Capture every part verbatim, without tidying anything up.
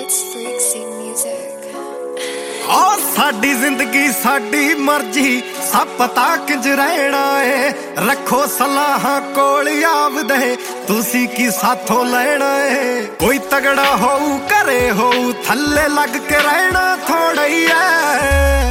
It's Freaksy Music. ਆ ਸਾਡੀ ਜ਼ਿੰਦਗੀ ਸਾਡੀ ਮਰਜ਼ੀ ਸਭ ਪਤਾ ਕਿੰਜ ਰਹਿਣਾ ਏ ਰੱਖੋ ਸਲਾਹਾਂ ਕੋਲ ਆਵਦੇ ਤੁਸੀਂ ਕੀ ਸਾਥੋਂ ਲੈਣਾ ਏ ਕੋਈ ਤਗੜਾ ਹੋਊ ਘਰੇ ਹੋਊ ਥੱਲੇ ਲੱਗ ਕੇ ਰਹਿਣਾ ਥੋੜਾ ਹੀ ਏ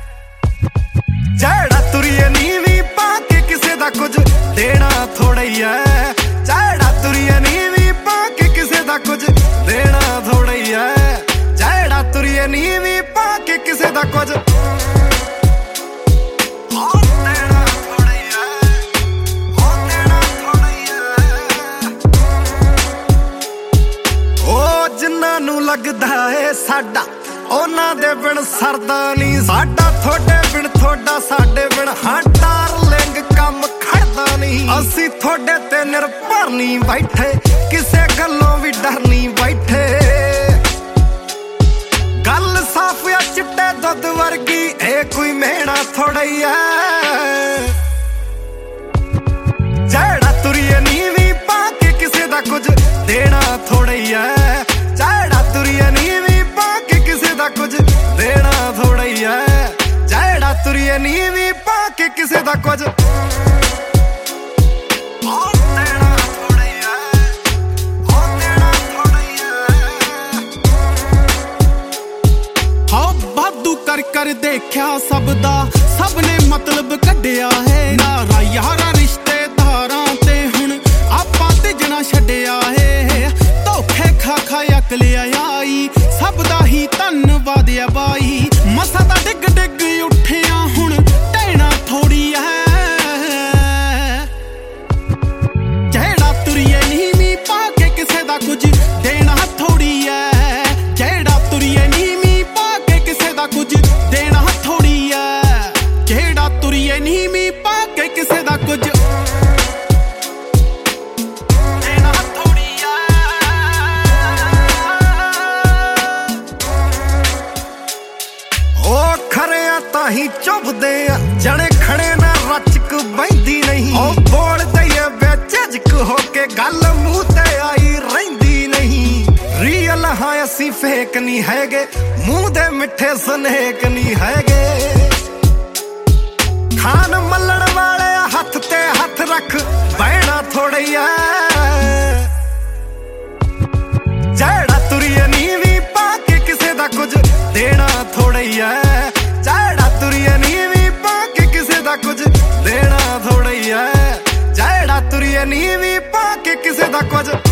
ਜਿਹੜਾ ਤੁਰੀਏ ਨੀਵੀਂ ਪਾ ਕੇ ਕਿਸੇ ਦਾ ਕੁਝ ਦੇਣਾ ਥੋੜਾ ਹੀ ਏ ਜਿਹੜਾ ਤੁਰੀਏ ਨੀਵੀਂ ਪਾ ਕੇ ਕਿਸੇ ਦਾ ਕੁਝ ਦੇਣਾ ਥੋੜਾ ਹੀ ਏ ਜਿਹੜਾ ਤੁਰੀਏ ਨੀਵੀਂ ਪਾ ਕੇ ਕਿਸੇ ਦਾ ਕੁਝ ਜਿੰਨਾਂ ਨੂੰ ਲੱਗਦਾ ਏ ਸਾਡਾ ਉਹਨਾਂ ਦੇ ਬਿਨ ਸਰਦਾ ਨਹੀਂ ਸਾਡਾ ਥੋੜੇ ਬਿਨ ਥੋੜਾ ਸਾਡੇ ਬਿਨ ਹਾਂ ਡਾਰਲਿੰਗ ਕੰਮ ਖੜਦਾ ਨਹੀਂ ਅਸੀਂ ਥੋੜੇ ਤੇ ਨਿਰਭਰ ਨਹੀਂ ਬੈਠੇ ਕਿਸੇ ਗੱਲੋਂ ਵੀ ਡਰ ਨਹੀਂ ਬੈਠੇ ਗੱਲ ਸਾਫ਼ ਆ ਚਿੱਟੇ ਦੁੱਧ ਵਰਗੀ ਇਹ ਕੋਈ ਮਿਹਣਾ ਥੋੜਾ ਹੀ ਐ ਜਿਹੜਾ ਤੁਰੀਏ ਨੀਵੀਂ ਪਾ ਕੇ ਕਿਸੇ ਦਾ ਕੁਝ ਦੇਣਾ ਥੋੜਾ ਹੀ ਐ ਜਿਹੜਾ ਤੁਰੀਏ ਨੀਵੀਂ ਪਾ ਕੇ ਕਿਸੇ ਦਾ ਕੁਝ ਦੇਣਾ ਥੋੜਾ ਹੀ ਐ ਜਿਹੜਾ ਤੁਰੀਏ ਨੀਵੀਂ ਪਾ ਕੇ ਕਿਸੇ ਦਾ ਕੁਝ ਕਰ ਕਰ ਦੇਖਿਆ ਸਭ ਦਾ ਸਭ ਨੇ ਮਤਲਬ ਕੱਢਿਆ ਹੈ ਨਾਰਾ ਯਾਰਾਂ ਰਿਸ਼ਤੇਦਾਰਾਂ ਤੇ ਹੁਣ ਆਪਾਂ ਤੇਜਣਾ ਛੱਡਿਆ ਹੈ ਧੋਖੇ ਖਾ ਖਾ ਅਕਲ ਆਈ ਸਭ ਦਾ ਹੀ ਧੰਨਵਾਦ ਆ ਬਾਈ ਮਸਾ ਦਾ ਡਿੱਗ ਡਿੱਗ ਉੱਠਿਆ ਹੁਣ ਟਹਿਣਾ ਥੋੜੀ ਹੈ ਜਿਹੜਾ ਤੁਰੀਏ ਨੀਵੀਂ ਪਾ ਕੇ ਕਿਸੇ ਦਾ ਕੁਝ ਦੇਣਾ ਥੋੜੀ ਹੈ ਜਿਹੜਾ ਤੁਰੀਏ ਨੀਵੀਂ ਪਾ ਕੇ ਕਿਸੇ ਦਾ ਕੁਝ ਦੇਣਾ ਥੋੜੀ ਐ ਜਿਹੜਾ ਤੁਰੀਏ ਨੀਵੀਂ ਪਾ ਕੇ ਕਿਸੇ ਦਾ ਕੁਝ ਦੇਣਾ ਥੋੜੀ ਐ ਉਹ ਖਰਿਆ ਤਾਂ ਹੀ ਚੁੱਭਦੇ ਆ ਜਣੇ ਖੜੇ ਨਾ ਰਚਕ ਬੈਂਦੀ ਨਹੀਂ ਉਹ ਬੋਲਦੇ ਆ ਵਿੱਚ ਝਿਜਕ ਹੋ ਕੇ ਗੱਲ ਮੂੰਹ ਤੇ ਆਈ ਰਹਿੰਦੀ ਨਹੀਂ ਰੀਅਲ ਹਾਂ ਅਸੀਂ ਫੇਕ ਨਹੀਂ ਹੈਗੇ ਮੂੰਹ ਦੇ ਮਿੱਠੇ ਸਨੇਕ ਨਹੀਂ ਹੈਗੇ ਖਾਨ ਮੱਲਣ ਵਾਲੇ ਹੱਥ ਤੇ ਹੱਥ ਰੱਖ ਬਹਿਣਾ ਥੋੜੀ ਐ ਜਿਹੜਾ ਤੁਰੀਏ ਨੀਵੀਂ ਪਾ ਕੇ ਕਿਸੇ ਦਾ ਕੁਝ ਦੇਣਾ ਥੋੜੀ ਐ ਜਿਹੜਾ ਤੁਰੀਏ ਨੀਵੀਂ ਪਾ ਕੇ ਕਿਸੇ ਦਾ ਕੁਝ ਦੇਣਾ ਥੋੜੀ ਐ ਜਿਹੜਾ ਤੁਰੀਏ ਨੀਵੀਂ ਪਾ ਕੇ ਕਿਸੇ ਦਾ ਕੁਝ